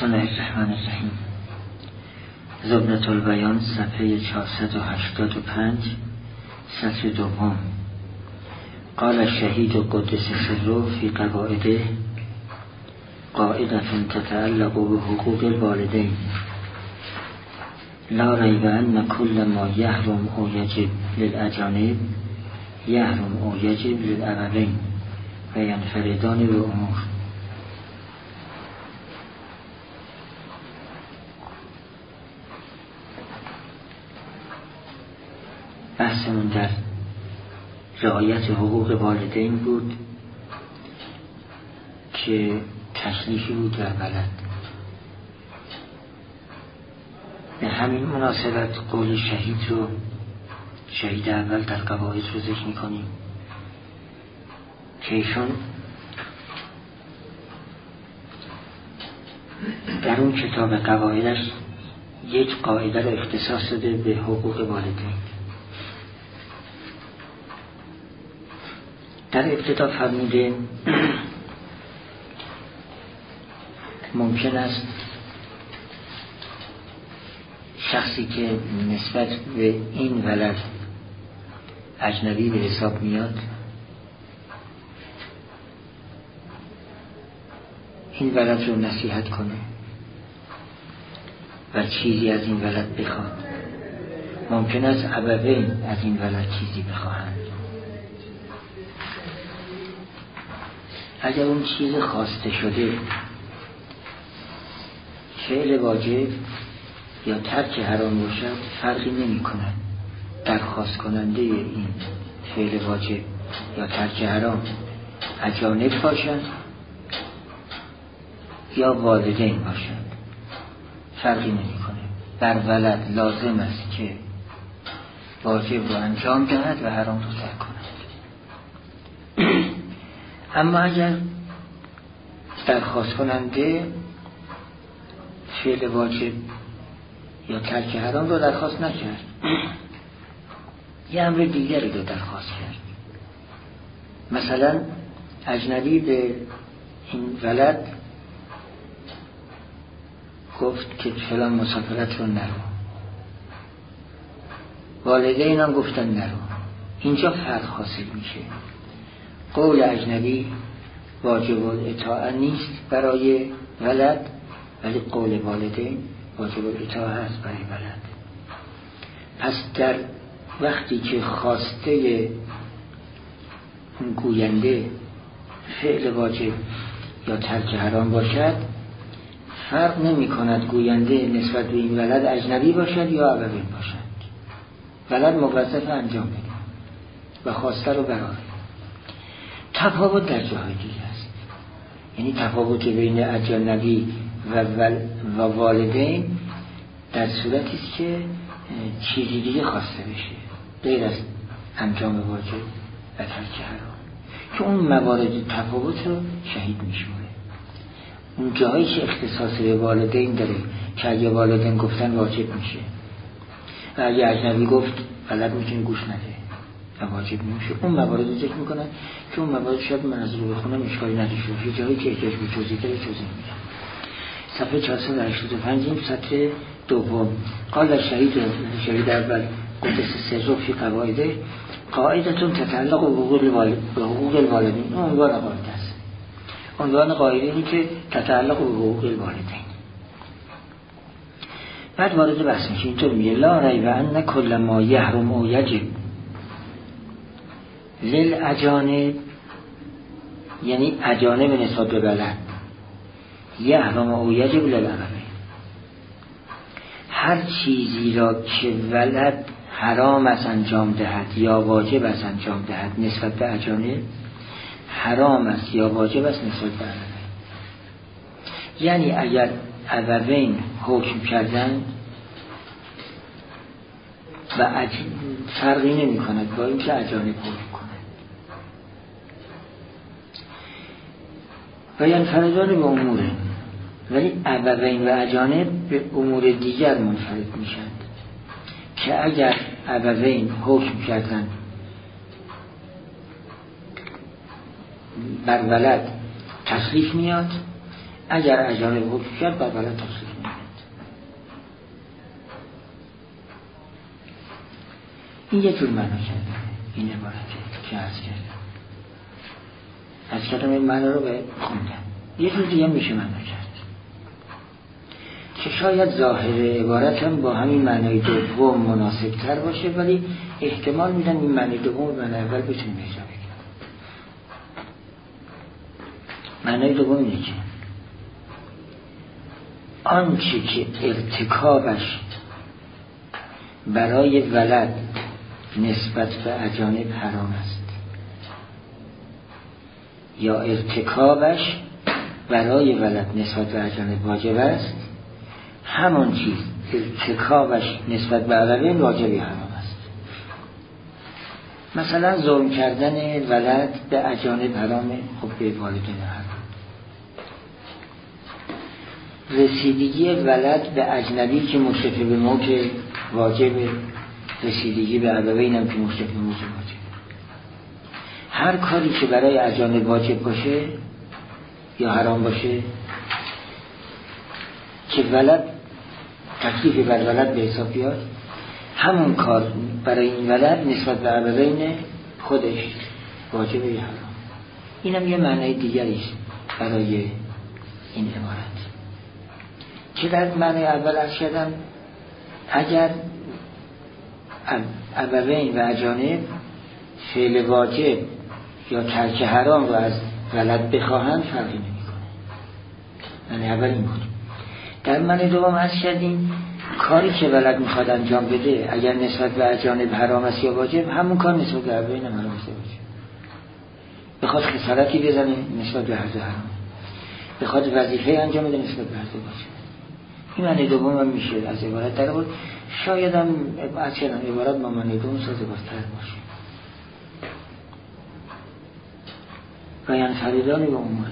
الله الرحمن الرحیم. زبدة البیان صفحه 485 سطر دوم. قال الشهید قدس سره فی قواعده قاعدة تتعلق بحقوق الوالدین لا ریب ان كل ما یحرم او یجب للاجانب یحرم او یجب للابوین و ینفردان به امور. بحثمون در رعایت حقوق والدین بود که تکلیفی بود در بلد. به همین مناسبت قول شهید اول در قواعد رو ذکر می‌کنیم که ایشون در اون کتاب قواعدش یک قاعده رو اختصاص داده به حقوق والدین. در ابتدا فرموده ممکن است شخصی که نسبت به این ولد اجنبی به حساب میاد این ولد رو نصیحت کنه و چیزی از این ولد بخواد. ممکن است ابوین از این ولد چیزی بخواهند. اگر اون چیز خواسته شده فعل واجب یا ترک حرام باشد فرقی نمی کند. درخواست کننده این فعل واجب یا ترک حرام اجانب باشد یا والدین باشد فرقی نمی کنه. بر ولد لازم است که واجب رو انجام دهد و حرام رو ترک کند. اما اگر درخواست کننده فعل واجب یا ترک حرام رو درخواست نکرد، یه امر دیگری رو درخواست کرد، مثلا اجنبی به این ولد گفت که فلان مسافرت رو نرو، والدین هم گفتن نرو، اینجا فرق حاصل میشه. قول اجنبی واجب الاطاعه نیست برای ولد، ولی قول والدین واجب الاطاعه هست برای ولد. پس در وقتی که خواسته گوینده فعل واجب یا ترک حرام باشد فرق نمی کند گوینده نسبت به این ولد اجنبی باشد یا ابوین باشد. ولد موظف انجام بده و خواسته رو برآورد. تفاوت در جاهای دیگه است، یعنی تفاوت بین اجنبی و والدین در صورتی است که چیزی دیگه خواسته بشه غیر از انجام واجب و ترک حرام، که اون موارد تفاوت رو شهید میشونه. اون جاهایی که اختصاص به والدین داره که اگه والدین گفتن واجب میشه و اگه اجنبی گفت ولد میتونه گوش نده و واجب نمیشه، اون موارد رو ذکر میکنن که اون موارد شاید من از رو بخونم اشکالی نداشته باشه. جایی که احتیاج به توضیح داره توضیح میدم. صفحه 485 سطر دوم. قال شهید اول قدس سره فی قواعده قاعدتون تتعلق به حقوق الوالدین. اون عنوان قاعده است. عنوان قاعده اینه که تتعلق به حقوق الوالدین. بعد وارد بحث میشه. اینطور میگه لا ریب ان کل ما یحرم او یجب للاجانب، یعنی اجانب نسبت به ولد، یحرم او یجب للابوین، هر چیزی را که ولد حرام است انجام دهد یا واجب است انجام دهد نسبت به اجانب حرام است یا واجب است نسبت به ابوین. یعنی اگر ابوین حکم کردن و فرقی نمی کند با اینکه اجانب حکم کنند و ینفردان به اموره، ولی ابوین و اجانب به امور دیگر منفرد میشند که اگر ابوین حکم کردن بر ولد تخلیف میاد، اگر اجانب حکم کرد بر ولد تفسیر می‌کند. این یه جور معنا کرده این عبارته که عرض کردم این معنا رو به خوندم. یه جور دیگه میشه معنا کرد که شاید ظاهر عبارت هم با همین معنای دوم مناسب تر باشه، ولی احتمال میدن این معنی دوم و معنی اول بتونیم اجرا بکنیم. معنی دوم اینه که آنچه که ارتکابش برای ولد نسبت به اجانب حرام است یا ارتکابش برای ولد نسبت به اجانب واجب است، همان چیز ارتکابش نسبت به اجانب واجبی حرام است. مثلا ظلم کردن ولد به اجانب حرامه، خب به والدین حرام. رسیدگی ولد به اجنبی که مشرف به موت واجب، رسیدگی به ابوین هم که مشرف به موت واجب. هر کاری که برای اجانب واجب باشه یا حرام باشه که ولد تکلیف بر ولد به حساب بیاد، همون کار برای این ولد نسبت به ابوین خودش واجبه یا حرام. اینم یه معنی دیگریست برای این عبارت که در معنی اول عرض کردم اگر ابوین و اجانب فعل واجب یا ترک حرام رو از ولد بخواهند فرقی نمی‌کنه. معنی اول این بود. در معنی دوم عرض کردیم کاری که ولد میخواد انجام بده اگر نسبت به اجانب حرام است یا واجب، همون کار نسبت به ابوین هم حرام است یا واجب. بخواد خسارتی بزنه نسبت به هر دو حرام، بخواد وظیفه انجام بده نسبت به هر دو واجب. این معنی دوم هم میشه از عبارت در بود. شاید هم از کردن عبارت با معنی دوم سازگارتر باشه. و ینفردان به امور،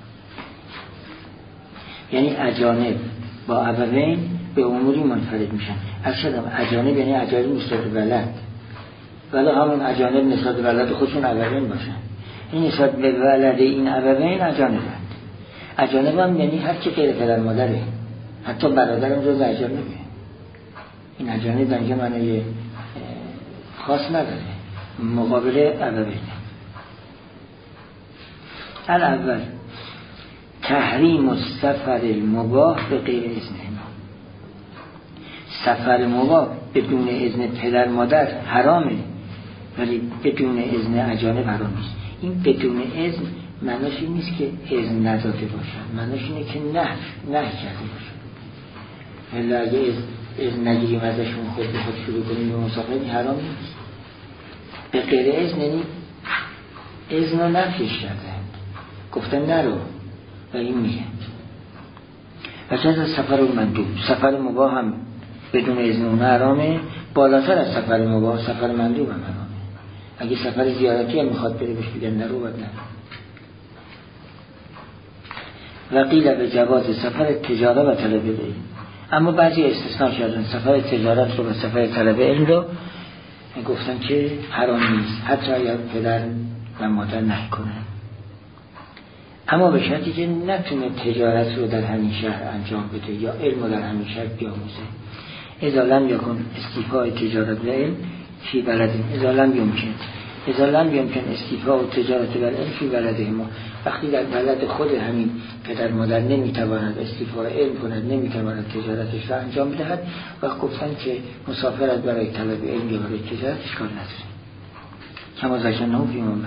یعنی اجانب با ابوین به اموری منفرد میشن. از کردم اجانب یعنی اجانب نسبت به ولد، ولی همون اجانب نسبت به ولد خودشون ابوین باشن. این نسبت به ولد این ابوین اجانبند. اجانب هم یعنی هر کی غیر پدر مادره، حتی برادرم جز اجانبه. این اجانب در اینجا معنی خاص نداره، مقابل ابوین. الاول تحریم السفر المباح به غیر اذنهما. سفر مباح بدون اذن پدر مادر حرامه، ولی بدون اذن اجانب حرام نیست. این بدون اذن معناش این نیست که اذن نداده باشن، معناش اینه که نه کرده باشن. ولی اگه اذن نگیریم ازشون خود به خود شروع کنیم به مسافرت حرام نیست. به غیر اذن یعنی اذن رو نفیش کردن، گفتن نرو و این میگه. و چند از سفر مندوب، سفر مباح هم بدون اذن اون حرامه، بالاتر از سفر مباح سفر مندوب هم حرامه. اگه سفر زیارتی هم میخواد بره بهش بگن نرو باید نرو. و قیل به جواز سفر تجاره و طلب علم، اما بعضی استثناء کردن سفر تجارت رو و سفر طلب علم رو گفتن که حرام نیست، حتی اگر پدر و مادر نکنن، اما به شرطی که نتونه تجارت رو در همین شهر انجام بده یا علم رو در همین شهر بیاموزه. اذا لم یکن استیفاء تجارت و علم فی بلده، اذا لم یمکن استیفاء تجارت و علم فی بلده ما، وقتی در بلد خود همین پدر مادر نمیتواند استیفاء علم کند، نمیتواند تجارتش رو انجام بدهد، وقت گفتن که مسافرت برای طلب علم یا برای تجارت اشکال نداره. کما ذکرناه فی منبر.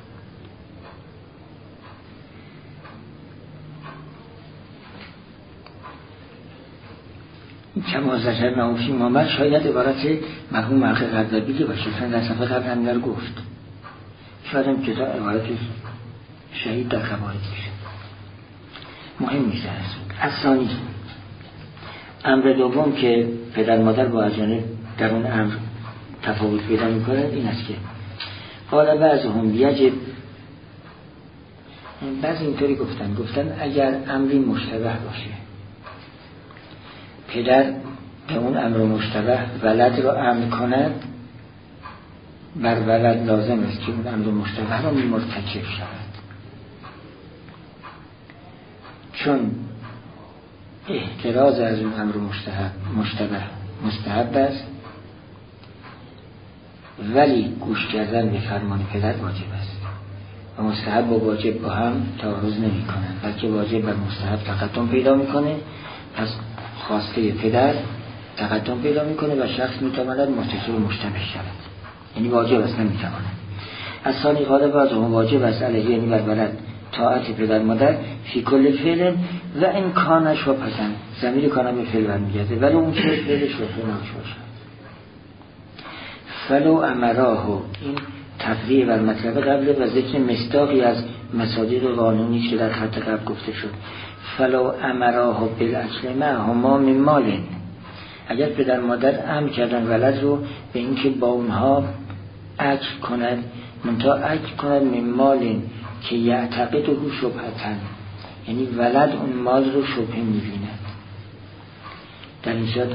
کما ذکرناه فی منبر شاید عبارت مرحوم مرخ غزالی باشه، چون در صفحه قبل هم در گفت. شاید هم که عبارت شهید در قواعد میشه. مهم نیست. از ثانی امر دوم که پدر مادر با اجانب در اون امر تفاوت پیدا میکنن این است که قال بعضهم یجب، بعضی اینطوری گفتن اگر امری مشتبه باشه، پدر به اون امر مشتبه ولد رو امر کند، بر ولد لازم است که اون امر مشتبه رو مرتکب شود. چون احتراز از اون امر مستحب است، ولی گوش کردن به فرمان پدر واجب است و مستحب و واجب با هم تعارض نمی کنند، بلکه واجب بر مستحب تقدم پیدا میکنه. پس خواسته پدر تقدم پیدا میکنه و شخص میتواند مرتکب مشتبه شود، یعنی واجب است نمیتواند. از ثانی غالب از اون واجب است علیه، یعنی بر ولد طاعت پدر مادر فی کل فعل و امکانش و پسند. ضمیر کانه به فعل برمیگرده، ولی اون که فعل شبهه ناش باشد. فلو امراه، این تفریع بر مطلب قبله و ذکر مصداقی از مصادیق قانونی که در خط قبل گفته شد. فلو امراه بالاکل معهما من مال، اگر پدر مادر امر کردن ولد رو به اینکه با اونها اکل کند، منتها اکل کند من مال که یعتقد او شبهتن، یعنی ولد اون مال رو شبهه میبیند. در این صورت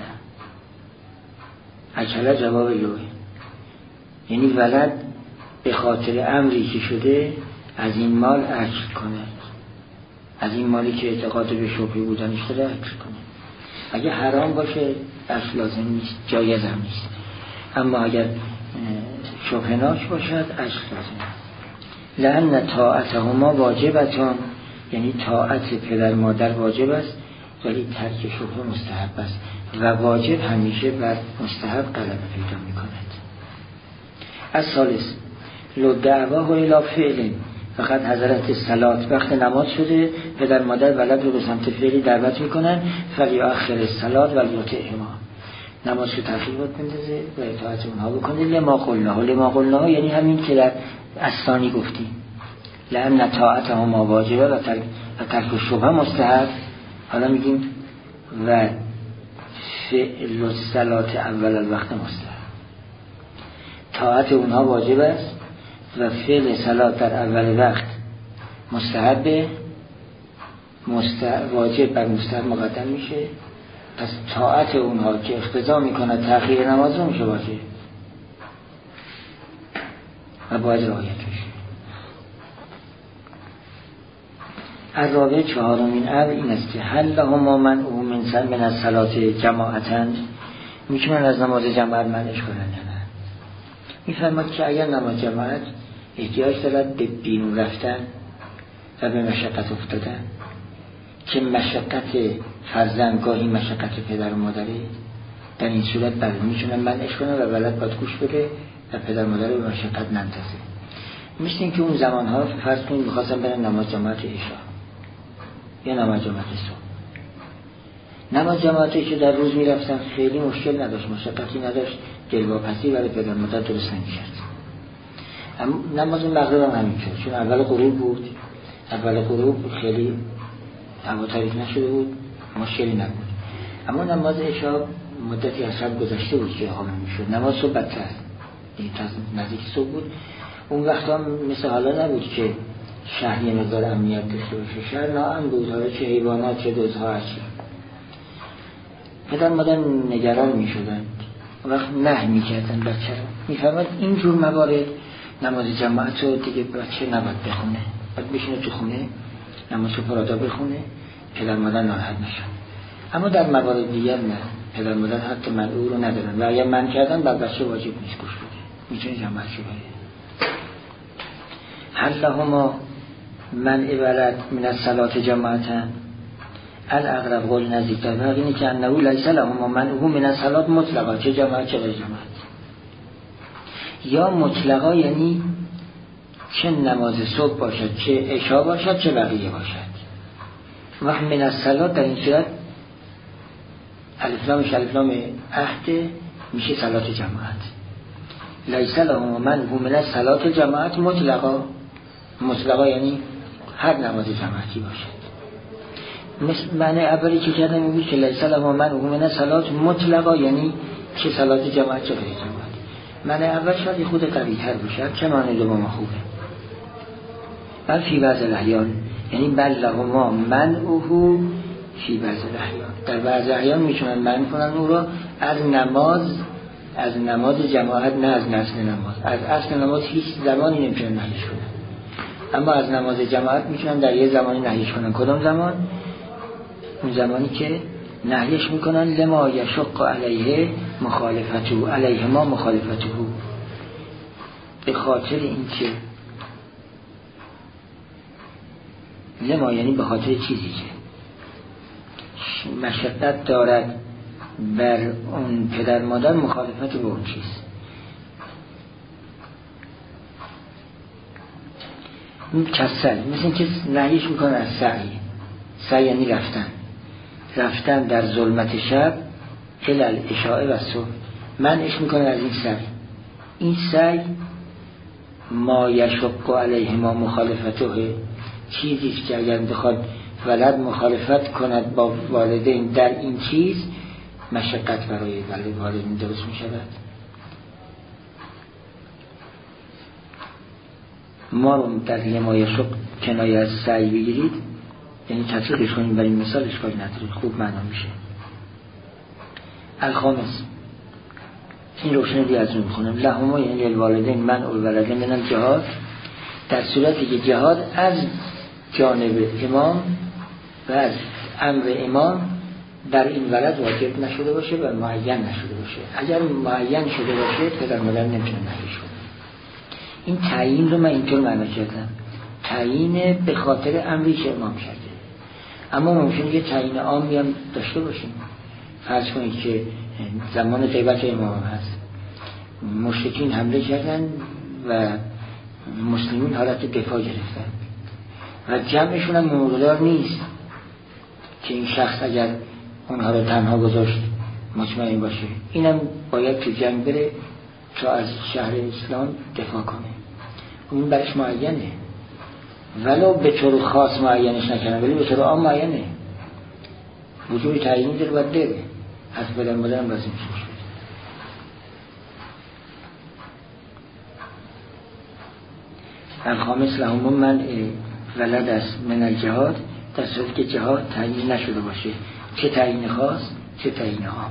اکله جواب لوه، یعنی ولد به خاطر امری که شده از این مال اکل کند، از این مالی که اعتقاد به شبهه بودنش داره اکل کنه. اگه حرام باشه اکل لازم نیست، جایز هم نیست، اما اگر شبهناک باشد اکل لازم. لأن طاعتهما واجبتان، یعنی طاعت پدر مادر واجب است ولی ترک شبهه مستحب است و واجب همیشه بر مستحب غلبه پیدا می کند. از ثالث لو دعواه الی فعل، فقط حضرت صلات وقت نماز شده، پدر مادر ولد رو به سمت فعلی دعوت می کنن، فلیؤخر الصلاة و لیطعهما، نماز رو تأخیر بندازه و اطاعت اونها بکنه. لما قلناها یعنی همین که در الثانی گفتیم، لأن طاعتهما واجبه و ترک الشبهه مستحب. حالا میگیم و فعل الصلاة اول الوقت مستحب، طاعت اونها واجب است و فعل صلات در اول وقت مستحب، واجب بر مستحب مقدم میشه. پس طاعت اونها که اقتضا میکنه تأخیر نماز رو میشه واجب و باید رعایت بشه. الرابع چهارمین امر این است که هل لهما منع من الصلاة جماعتاً، میتونن از نماز جماعت منعش کنن یا نه؟ میفرماد که اگر نماز جماعت احتیاج دارد به بیرون رفتن و به مشقت افتادن، که مشقت فرزند گاهی مشقت پدر و مادره، در این صورت بله میتونن منعش کنن و ولد باید گوش بده و پدر و مادر به مشقت نندازه. مثل این که اون زمانها فرض کنید میخواستن برن نماز جماعت عشا یا نماز جماعت صبح. نماز جماعتی که در روز میرفتن خیلی مشکل نداشت، مشقتی نداشت، دلواپسی برای پدر مادر درست نمیشد. اما نماز مغرب هم همینطور، چون اول غروب بود، اول غروب خیلی هوا تاریک نشده بود، مشکلی نبود. اما نماز عشا مدتی از شب گذشته بود که اقامه میشد، نماز صبح بدتر، این نزدیک صبح بود. اون وقت هم مثل حالا نبود که شهر یه مقدار امنیت داشته باشه، شهر ناامن بود، حالا چه حیوانات چه دزدها هرچی. پدر مادر نگران می شدند، وقت نه می کردن بچه رو. می فرماد اینجور موارد نماز جماعت رو دیگه بچه نباید بخونه، باید بشینه تو خونه نماز رو پرادا بخونه، پدر مادر ناراحت نشن. اما در موارد دیگر نه، پدر مادر حتی منعو رو ندارن و اگر منع کردن بر بچه واجب نیست گوش بده، میتونه جماعت شو بره. هل لهما منع ولد من الصلاة جماعتاً، الاغرب قول نزدیکتر و اینه که انه لیس لهما منع من الصلاة مطلقا، چه جماعت چه غیر جماعت، یا مطلقا یعنی چه نماز صبح باشد چه عشا باشد چه بقیه باشد. و من الصلاة در این صورت الفلامش الفلام عهد میشه صلاة جماعت. لیس لهما منع من الصلاة جماعت مطلقا، مطلقا یعنی هر نماز جماعتی باشد. مثل معنی اولی که کردم این بود که لیس لهما منع من الصلاة مطلقا یعنی چه صلاة جماعت چه غیر جماعت. معنی اول شاید خود قوی تر باشد، چه معنی دوم خوبه. بل فی بعض الاحیان یعنی بل لهما منعه فی بعض الاحیان، در بعض احیان میتونن منع کنن او رو از نماز جماعت، نه از اصل نماز. از اصل نماز هیچ زمانی نمیتونن منعش کنن. اما از نماز جماعت میتونن در یه زمانی نهیش کنن. کدام زمان؟ اون زمانی که نهیش میکنن لما یشق علیه مخالفته، علیه ما مخالفته، به خاطر این که لما یعنی به خاطر چیزی که مشقت دارد بر اون پدر مادر مخالفت به اون چیز. این کسل مثل این که نهیش میکنه از سعی یعنی رفتن در ظلمت شب الال اشاعه و صبح، منعش میکنه از این سعی ما یشق علیه ما مخالفته، چیزی که اگر بخواد ولد مخالفت کند با والدین در این چیز مشقت برای والدین درست می شود. ما رو در لما یشق کنایه از سعی بگیرید، یعنی تطبیقش کنید برای این مثال اشکالی نداره، خوب معنا میشه. الخامس، این روشن دی از اون میخونم، لهما یعنی الوالدین من الولدین من الجهاد، در صورتی که جهاد از جانب امام و از امر امام در این ولد واجب نشده باشه و معین نشده باشه. اگر معین شده باشه پدر مادر نمیتونه نهیش کنه. این تعیین رو من اینطور معنا کردم، تعیین به خاطر امری که امام کرده. اما ممکنه یه تعیین عامی هم داشته باشیم. فرض کنید که زمان غیبت امام هست، مشرکین حمله کردن و مسلمین حالت دفاع گرفتن و جمعشون هم مقدار نیست که این شخص اگر اونها رو تنها گذاشت مطمئن باشه، اینم باید تو جنگ بره تا از شهر اسلام دفاع کنه. اون برش معینه، ولو به طور خاص معینش نکنه ولی به طور عام معینه. وجود تعیینی در باید بره، از پدر مادر هم لازم میشه. الخامس لهم من ولد است من الجهاد، در صورتی که جهاد تعیین نشده باشه، چه تعیین خاص چه تعیین عام.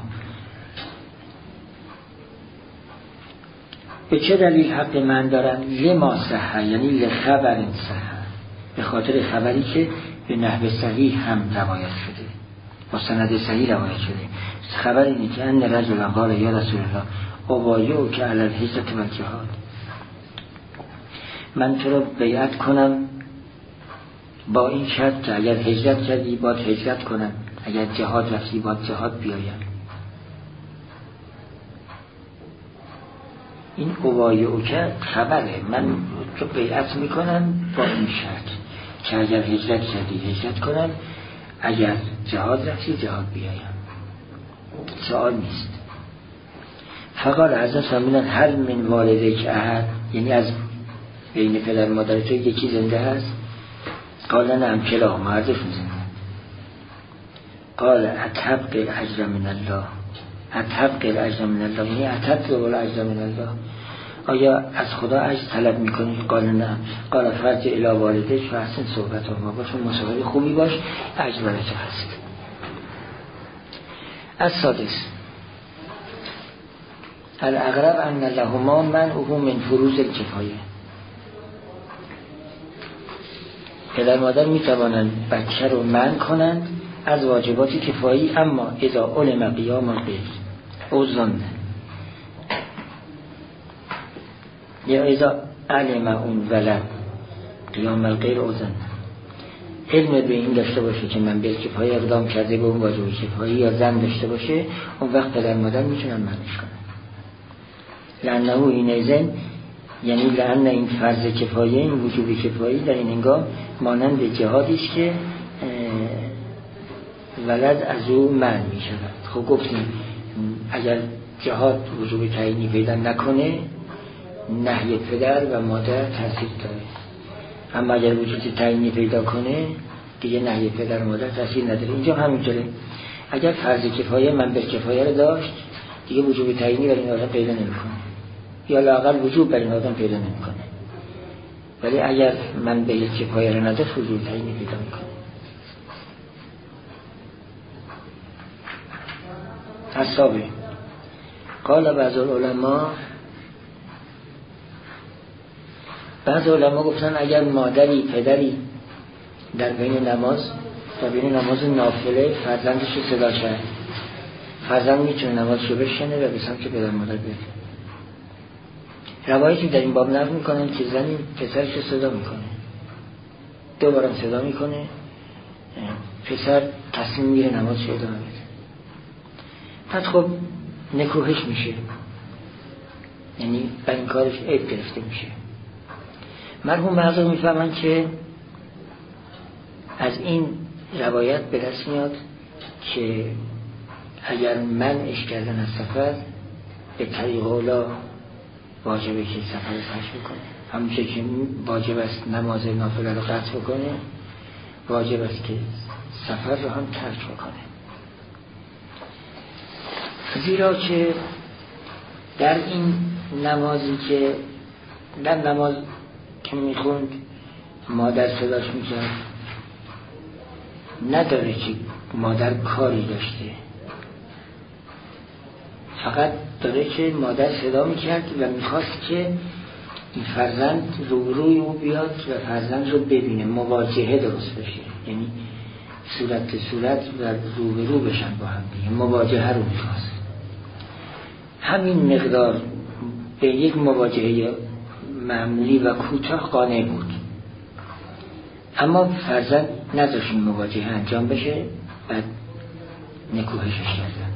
به چه دلیل حق من دارن؟ لما صحه، یعنی لخبر صحه، به خاطر خبری که به نحو صحیح هم روایت شده، با سند صحیح روایت شده. خبر اینه که ان رجلا قال یا رسول الله ابایعک که علی الهجرة و الجهاد، من تو رو بیعت کنم با این شرط که اگر هجرت کردی باید هجرت کنم، اگر جهاد رفتی باید جهاد بیایم. این ابایعک خبره، من تو بیعت میکنم با این شرط که اگر هجرت کردی هجرت کنم، اگر جهاد رفتی جهاد بیایم. سوال نیست. فقال حضرت فرمودن هل من والدیک احد، یعنی از بین پدر مادر تو یکی زنده هست؟ قال نعم کلاهما، هر دوشون زنده. قال اتبقی الاجر من الله، اتبقی الاجر من الله یعنی اتبقی الاجر من الله، آیا از خدا اجر طلب میکنی؟ قال نعم. قال فرج الی والدیک فاحسن صحبتهما، باشون مصاحبه خوبی باش، اجر برای تو هست. السادس الاغرب ان لهما منعه من فروض الکفایه، پدر مادر میتوانند بچه رو منع کنند از واجبات کفایی، اما اذا علم قیام الغیر او ظن، یا اذا علم اون ولد قیام الغیر او ظن، علم به این داشته باشه که من به کفایی اقدام کرده به اون واجب کفایی یا زن داشته باشه، اون وقت پدر مادر میتونن منعش کنن. لانه این زن یعنی لأن این فرض کفایه، این وجوب کفایی در این هنگام مانند جهادیش که ولد از او منع می شود. خب گفتیم اگر جهاد وجوب تعیینی پیدا نکنه نهی پدر و مادر تاثیر داره، اما اگر وجود تعیینی پیدا کنه دیگه نهی پدر و مادر تاثیر نداره. اینجا همینطوره، اگر فرض کفایه من به کفایه رو داشت دیگه وجوب تعیینی برای این آدم پیدا نمیکنه، یا لااقل وجوب برای این آدم پیدا نمیکنه. ولی اگر من به کفایه رو نداشت وجوب تعیینی پیدا میکنه. السابع قال بعض العلماء بعض علما گفتن اگر مادری پدری در بین نماز نافله فرزندش رو صدا کرد، فرزند میتونه نمازشو بشنه و به سمت پدر مادر بره. روایتی در این باب نقل میکنن که زنی پسرش رو صدا میکنه، دوبارم صدا میکنه، پسر تصمیم میگیره نمازشو ادامه بده. بعد خب نکوهش میشه، یعنی بر این کارش عیب گرفته میشه. مرحوم معذور میفهمن که از این روایت به دست میاد که اگر منعش کردن از سفر به طریق اولا واجبه که سفر رو ترک بکنه، همونچه که واجب است نماز نافله رو قطع بکنه، واجب است که سفر رو هم ترک بکنه. زیرا که در این نمازی که در نماز که میخوند مادر صداش میکرد، نداره که مادر کاری داشته، فقط داره که مادر صدا میکرد و میخواست که این فرزند روی او بیاد و فرزند رو ببینه، مواجهه درست بشه، یعنی صورت به صورت و رو بشن با هم دیگه، مواجهه رو میخواست. همین مقدار به یک مواجهه معمولی و کوتاه قانع بود، اما فرزند نذاشت این مواجهه انجام بشه، بعد نکوهشش کردند.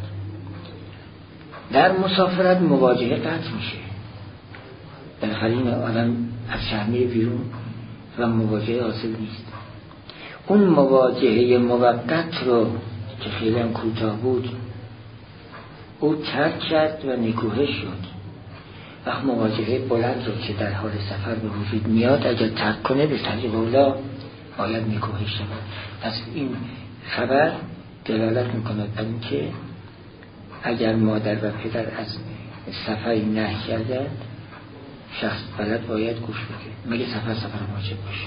در مسافرت مواجهه قطع میشه، بالاخره این آدم از شهر میره بیرون و مواجهه حاصل نیست. اون مواجهه موقت رو که خیلی هم کوتاه بود او ترک کرد و نکوهش شد. وقت مواجهه بلند رو که در حال سفر به وجود میاد اگر ترک کنه به طریق اولا باید نکوهش شد. پس این خبر دلالت میکنه بر این که اگر مادر و پدر از سفری نهی کردند، شخص بلد باید گوش بده، مگه سفر واجب باشه.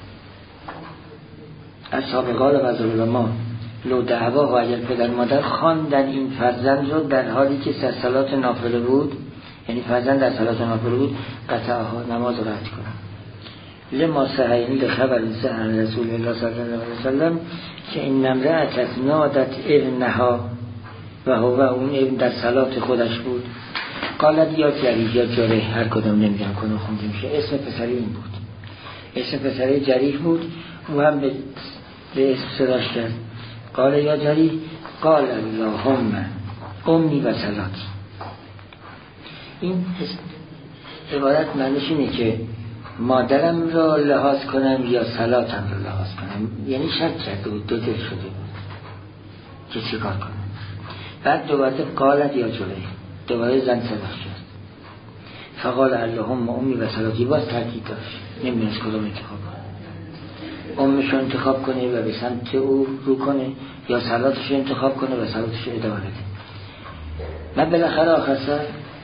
از سابقال و از علما لو دعوا و اگر پدر مادر خواندن این فرزند رو در حالی که در صلات نافله بود، یعنی فرزند در صلات نافله بود، قطعها نماز رو رد کنن. لما صحیحین لخبر عن رسول الله صلی الله علیه وسلم که این امرأت نادت ابنها و هو اون ابن در صلات خودش بود، قالت یا جریح یا جریح، هر کدام نمیدونم کنه خونده میشه. اسم پسری این بود، اسم پسری جریح بود. او هم به اسم صداش کرد، قال یا جریح، قال اللهم امی و صلاتی. این عبارت معنیش اینه که مادرم را لحاظ کنم یا صلاتم را لحاظ کنم، یعنی شک کرده بود، دو دل شده بود که چی کار کنم. بعد دوباره قالت یا جریح، دوباره زن صداش کرد، فقال اللهم امی و صلاتی. باز ترکیب داشت، نمیدونست کدام انتخاب کنه، امش رو انتخاب کنه و به سمت او رو کنه یا صلاتش رو انتخاب کنه و صلاتش رو ادامه بده. من بالاخره آخر سر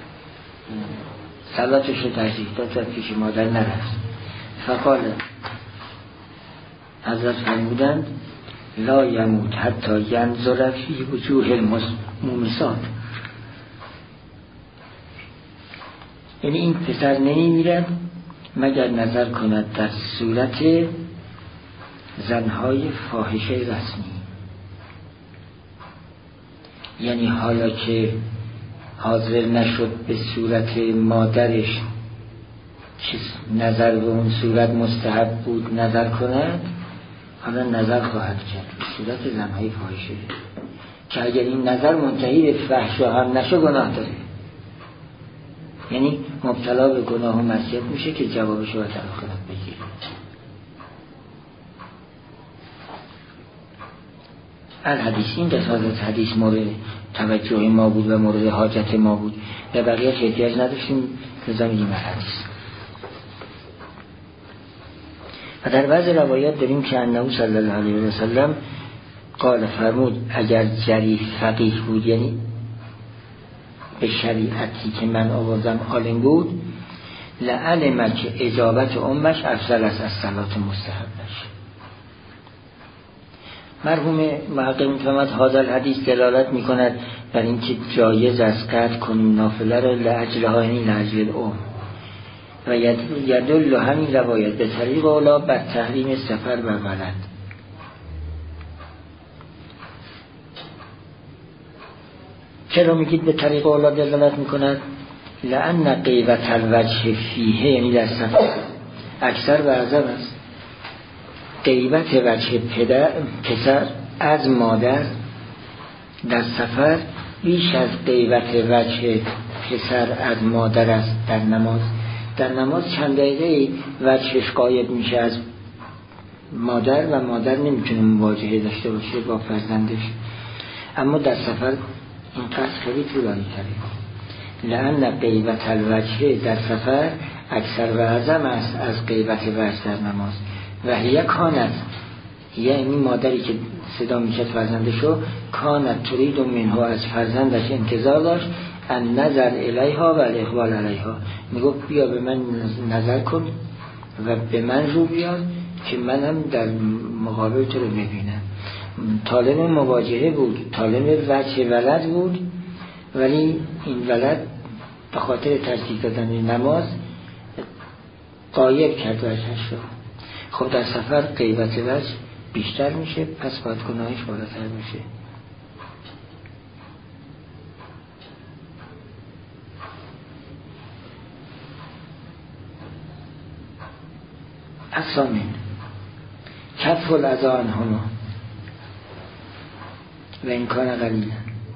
صلاتش رو ترجیح داد و پیش مادر نرفت. فقال حضرت فرمودند لا یموت حتی ینظر فی وجوه المومسات، یعنی این پسر نمیمیرد مگر نظر کند در صورت زنهای فاحشه رسمی. یعنی حالا که حاضر نشد به صورت مادرش که نظر به اون صورت مستحب بود نظر کند، حالا نظر خواهد کرد به صورت زنهای فاحشه، که اگر این نظر منتهی به فحش هم نشه گناه داره، یعنی مبتلا به گناه و معصیت میشه که جوابش رو در آخرت بگیره. الحدیث، این قسمت حدیث مورد توجه ما بود و مورد حاجت ما بود و بقیه احتیاج نداشتیم که زمینیم حدیث. و در بعض روایات داریم که انه صلی الله علیه و سلم قال فرمود اگر جریح فقیه بود، یعنی به شریعتی که من آوردم عالم بود، لعلم که اجابت امش افضل است از صلات مستحبش. مرحوم محقق می‌فرماید هذا الحدیث دلالت می‌کند بر اینکه جایز است قطع کنیم نافله را لاجلها، یعنی لاجل الام، و یدل همین روایت به طریق اولا بر تحریم سفر و ولد. چرا میگید به طریق اولا دلالت میکند؟ لأن غیبت الوجه فیه، یعنی در سفر اکثر و اعظم است. غیبت وجه پسر از مادر در سفر بیش از غیبت وجه پسر از مادر است در نماز. در نماز چند دقیقه وجهش غایب میشه از مادر و مادر نمیتونه مواجهه داشته باشه با فرزندش، اما در سفر این قصد خیلی طولانی تره. لأن غیبت الوجه در سفر اکثر و اعظم است از غیبت وجه در نماز. و هی کانت، یعنی مادری که صدا میشد فرزندشو، کانت ترید منه، از فرزندش انتظار داشت ان نظر الیها و الاقبال علیها، میگفت بیا به من نظر کن و به من رو بیاد که منم در مقابل تو رو ببینم. طالب مواجهه بود، طالب وجه ولد بود، ولی این ولد به خاطر تجدید دادن نماز غایب کرد وجهش رو. خب در سفر غیبت وجه بیشتر میشه، پس باید گناهش بالاتر میشه. الثامن کف الاذی عنهما و این کان قلیلا،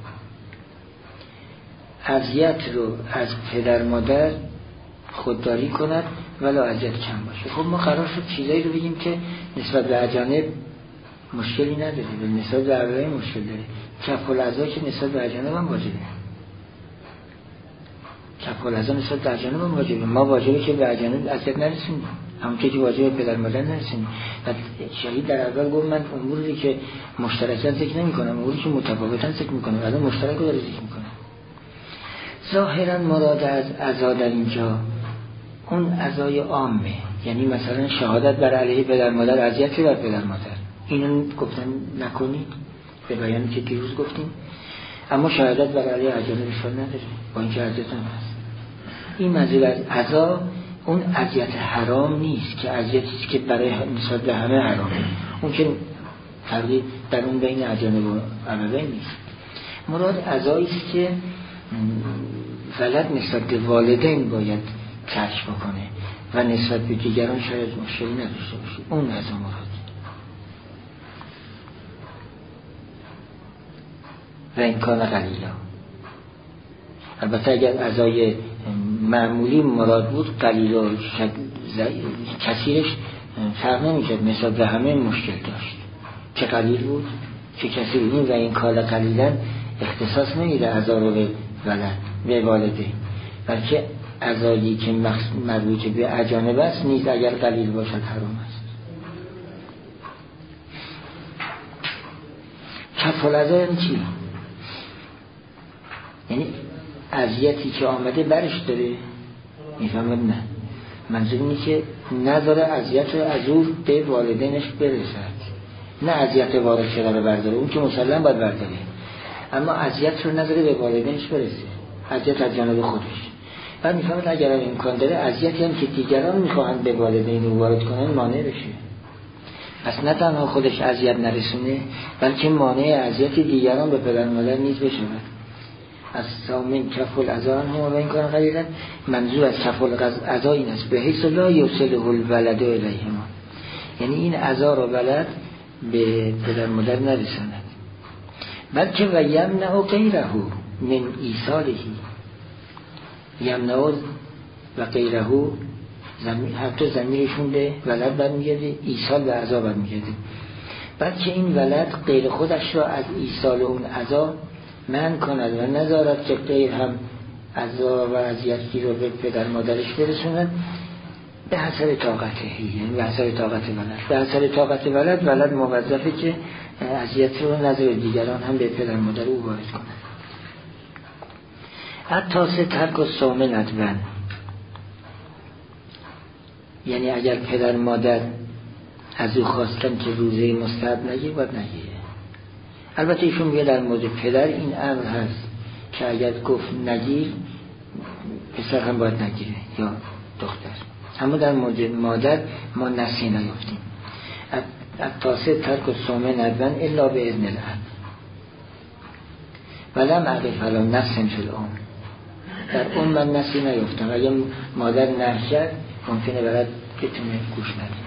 اذیت رو از پدر مادر خودداری کند ولی اذیت کم باشه. خب ما قرار شد چیزایی رو بگیم که نسبت به اجانب مشکلی نداره، به نسبت به اولای مشکل داره. کف الاذی که نسبت به اجانب هم واجبه، کف الاذی نسبت به اجانب هم واجبه. ما واجبه که به اجانب اذیت نرسونیم، همون که واجبه پدر مادر نرسونیم. شهید در اول گفت من اموری که مشترکن ذکر نمی کنم، اموری که متفاوتن ذکر می کنم، الان مشترک رو داره ذکر می کنم. ظاهرا مراد از عزا در اینجا اون عزای عامه، یعنی مثلا شهادت بر علیه پدر مادر، اذیت بر پدر مادر، اینو گفتن نکنید به بیانی که دیروز گفتیم، اما شهادت بر علیه اجانبشون نداره، با اینکه اذیت هم هست. این منظور از عزا اون اذیت حرام نیست که اذیتی که برای نسبت به همه حرامه، اون که فرقی در اون بین اجانب و ابوین نیست. مراد عزایی است که ولد نسبت به والدین باید ترک بکنه و نسبت به دیگران شاید مشکلی نداشته باشه، اون از مراد. و این کان قلیلا، البته اگر عزای معمولی مراد بود قلیلا کثیرش فرق نمی‌کرد، نسبت به همه مشکل داشت، چه قلیل بود چه کثیر. این و این کان قلیلا اختصاص نمیده عزا رو به ولد به والدین، بلکه عزایی که مربوط به اجانب است نیز اگر قلیل باشد حرام است. کف الاذی یعنی چی؟ یعنی اذیتی که آمده برش داره، میفهمد؟ نه، منظور اینه که نداره اذیت رو از او به والدینش برسد، نه اذیت وارد شده رو برداره، اون که مسلم باید برداره، اما اذیت رو نداره به والدینش برسه، اذیت از جانب خودش. بعد میفهمد اگر امکان داره اذیتی هم که دیگران میخواهند به والدین رو وارد کنن مانع بشه، پس نه تنها خودش اذیت نرسونه بلکه مانع اذیت دیگران به پدر مادر نیز بشه. از سامن کف الاذی عنهما و این کان قلیلا، منظور از کف الاذی این است به حیث لا یوصله الولد الیهما، یعنی این اذی را ولد به پدر مادر نرساند، بلکه و یمنع غیره من ایصاله، یمنع و غیره حتی ضمیرشون به ولد برمیگرده، ایصال به اذی برمیگرده، بلکه این ولد غیر خودش را از ایصال اون اذی من کند و نذارد که غیر هم عزا و اذیتی رو به پدر مادرش برسوند به حسب طاقته، یعنی به حسب طاقت ولد. به حسب طاقت ولد موظفه که اذیت رو نظر دیگران هم به پدر مادر او وارد کند. حتی ترک و صوم ندبن، یعنی اگر پدر مادر از او خواستن که روزه مستحب نگیر باید نگیره. البته ایشون میگه در مورد پدر این امر هست که اگر گفت نگیر پسر هم باید نگیره یا دختر. اما در مورد مادر ما نسی نیافتیم. التاسع ترک الصوم ندبن الا به اذن الاب ولم اقف علی نفس فی الام. در اون من نسی نیافتم. اگه مادر نهی کرد ممکنه برات بتونه گوش نده.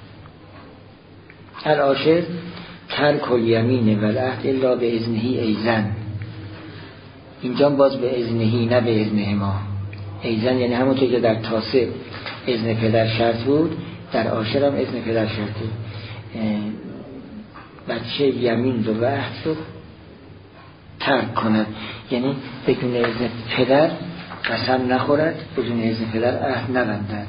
العاشر ترک الیمین و العهد الا به اذنه ایزن. اینجا باز به اذنهی نه به اذنه ما. ایزن یعنی همونطور که در تاسع اذن پدر شرط بود، در عاشر هم اذن پدر شرطه. بچه یمین و عهد رو ترک کند، یعنی بدون اذن پدر قسم نخورد، بدون اذن پدر عهد نبندد.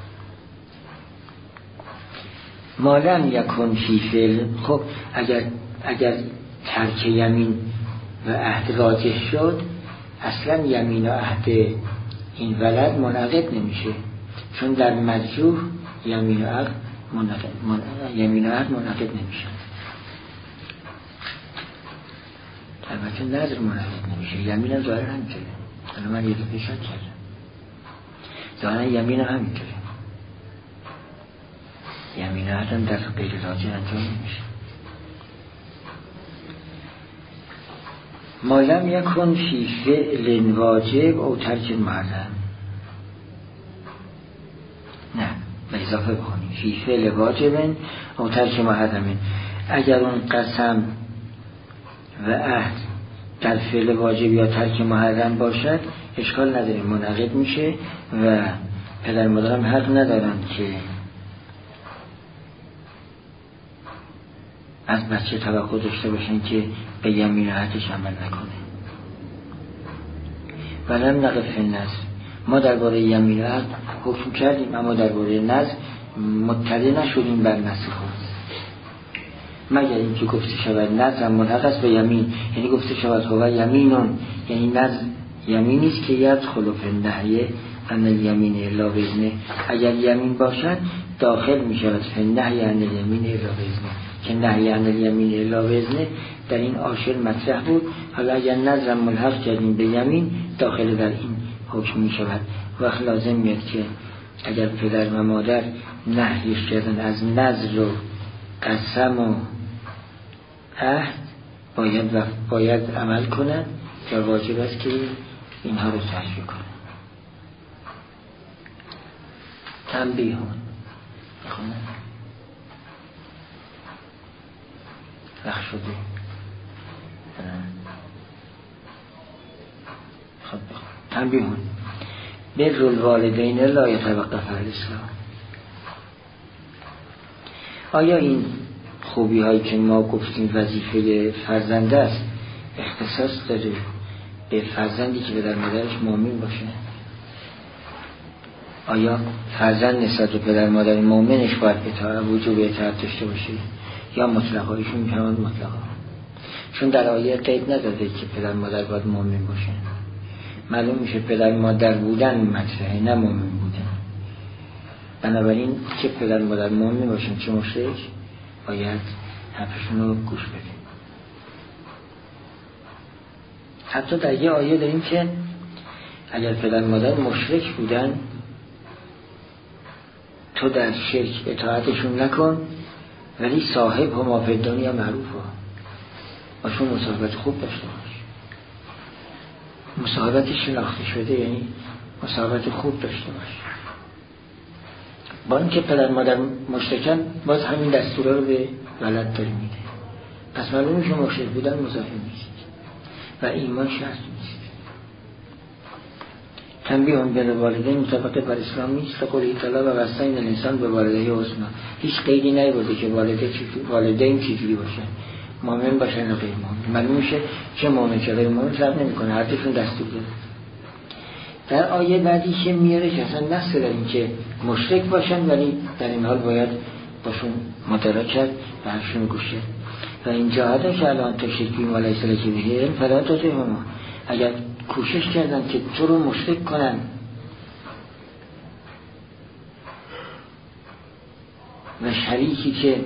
مالم یکن فی فعل. خب اگر ترک یمین و عهد راجح شد، اصلا یمین و عهد این ولد منعقد نمیشه، چون در مجروح یمین و عهد منعقد نمیشه. البته نظر منعقد نمیشه، یمین هم ظاهر همینطوره. حالا من یه دفعه شک کردم، ظاهرا یمین هم همینطوره. یمین و عهد هم در غیر راجح انجام نمیشه. مالم یکن فی فعل واجب او ترک محرم. نه، به اضافه بخونیم فی فعل واجب او ترک محرم. اگر اون قسم و عهد در فعل واجب یا ترک محرم باشد اشکال نداره، منعقد میشه و پدر مادرم حق ندارن که از بچه توقع داشته باشن که به یمین و عهدش عمل نکنه. ولم نقف فی النذر. ما درباره یمین و عهد حکم کردیم، اما درباره نذر مطلع نشدیم بر نسخ، مگر اینکه گفته شود نذر ملحق است به یمین، یعنی گفته شود هو یمینون، یعنی نذر یمینی است که یدخل فی النهی ان الیمین الا باذنه. اگر یمین باشد داخل می شود فی النهی ان الیمین الا باذنه، که نهی عن الیمین الا باذنه در این عاشر مطرح بود. حالا اگر نظر ملحق کردیم به یمین داخل در این حکم می شود. وقت لازم میاد که اگر پدر و مادر نهیش کردن از نظر و قسم و عهد باید عمل کنند، که واجب است که اینها رو تشریح کنند. تنبیه وقت شده. خب تنبیه بر الوالدین لا یتوقف الاسلام. آیا این خوبی هایی که ما گفتیم وظیفه فرزند است اختصاص داره به فرزندی که پدر مادرش مؤمن باشه؟ آیا فرزند نسبت به پدر مادر مؤمنش باید وجوب اطاعت داشته باشه یا مطلقا؟ ایشون می‌فرمایند مطلقا، چون در آیه قید نداده که پدر مادر باید مؤمن باشه. معلوم میشه پدر مادر بودن مطرحه، نه مؤمن بودن. بنابراین که پدر مادر مؤمن باشن چه مشرک، باید حرفشون رو گوش بدیم. حتی در یه آیه داریم که اگر پدر مادر مشرک بودن تو در شرک اطاعتشون نکن، ولی صاحب هما فی الدنیا معروف باشون مصاحبت خوب داشته باش. مصاحبت شناخته شده یعنی مصاحبت خوب داشته باش. با اینکه پدر مادر مشرکن باز همین دستوره رو به ولد داری میده. پس معلومه که مشرک بودن مضافه نیست و ایمان شرط نیست. تنبیه به والدین مطابق بر اسلام نیست. قولی تعالی و وصینا الانسان به والدیه حسنا. هیچ قیدی نیورده که والدین چجوری باشه، مؤمن باشن یا غیر مؤمن. معلوم میشه چه مؤمن چه غیر مؤمن فرق نمیکنه، هر دوشون دستور داره. در آیه بعدی که میاره که اصلا نص داریم که مشرک باشن، ولی در این حال باید باشون مدارا کرد و حرفشون گوش کرد. و این جاهده که الان تشرک بیم و لیس لک به علم فلا تطعهما. اگر کوشش کردن که تو رو مشرک کنن و شریکی که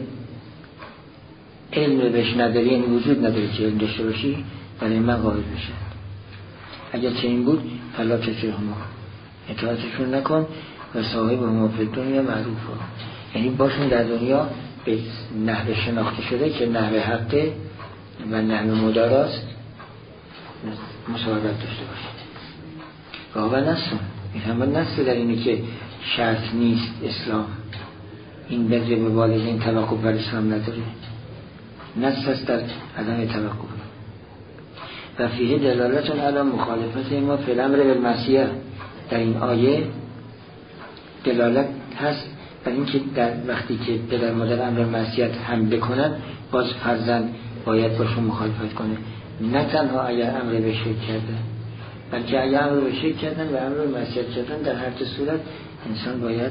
علم بهش نداری، یعنی وجود نداری که علم داشته باشی، برای من قائل بشه. اگر چه این بود فلا تطعهما، اطاعتشون نکن و صاحب هم فی الدنیا معروفا، یعنی باشون در دنیا به نحو شناخته شده که نحو حقه و نحو مداراست مصاحبت داشته باشید. و نستون این همه نست در اینه که شرط نیست اسلام این بدر به والدین توقف بر اسلام نداره، نست است در عدم توقف. و فیه دلالتون علی مخالفت ما فی الامر بالمعصیه، در این آیه دلالت هست بر اینکه در وقتی که پدر مادر امر معصیت هم بکنن باز فرزند باید باشون مخالفت کنه، نه تنها اگر امر به شرک کردن بلکه اگر امر به شرک کردن و امر به معصیت کردن در هر دو صورت انسان باید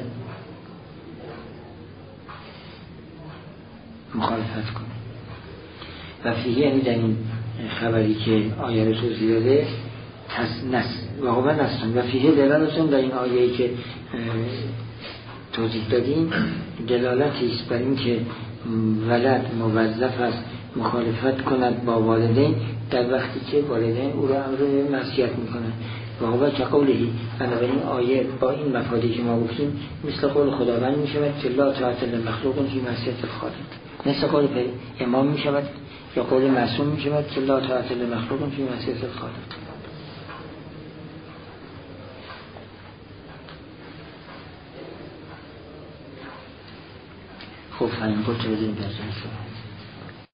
مخالفت کنه. و فیه یعنی در این خبری که آیه رو توضیح داده واقعا نستون و فیه دلالتون در این آیه‌ای که توضیح دادیم دلالتی است بر این که ولد موظف است مخالفت کند با والدین در وقتی که والدین او را امر به معصیت میکنند. واقعا که قولهی بنابراین آیه با این مفادی که ما گفتیم مثل قول خداوند میشود که لا طاعة لمخلوق فی معصیة الخالق، مثل قول امام میشود یا قول معصوم میشود که لا طاعة لمخلوق فی معصیة الخالق. خب همین گفت رو بدیم در جلسه.